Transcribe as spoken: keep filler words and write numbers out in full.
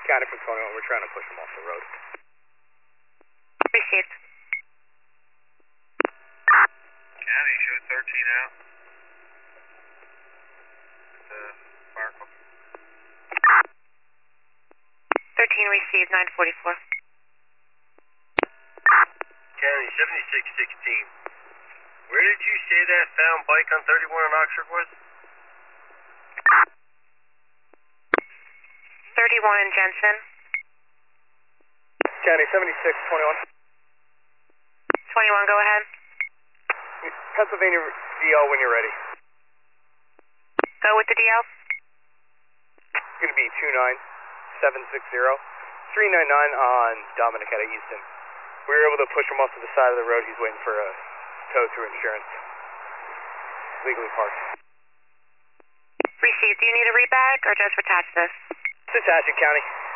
County from twenty-one, we're trying to push him off the road. Received. County, show thirteen out. It's a fire call. thirteen received, nine forty-four. County, seventy-six sixteen. Where did you say that found bike on thirty-one in Oxford was? thirty-one in Jensen. County, seventy-six twenty-one. twenty-one, go ahead. Pennsylvania D L when you're ready. Go with the D L. It's going to be two nine seven six zero, three nine nine on Dominic out of Easton. We were able to push him off to the side of the road. He's waiting for a tow through insurance. Legally parked. Received. Do you need a read back or just attach this? Just attach it, County.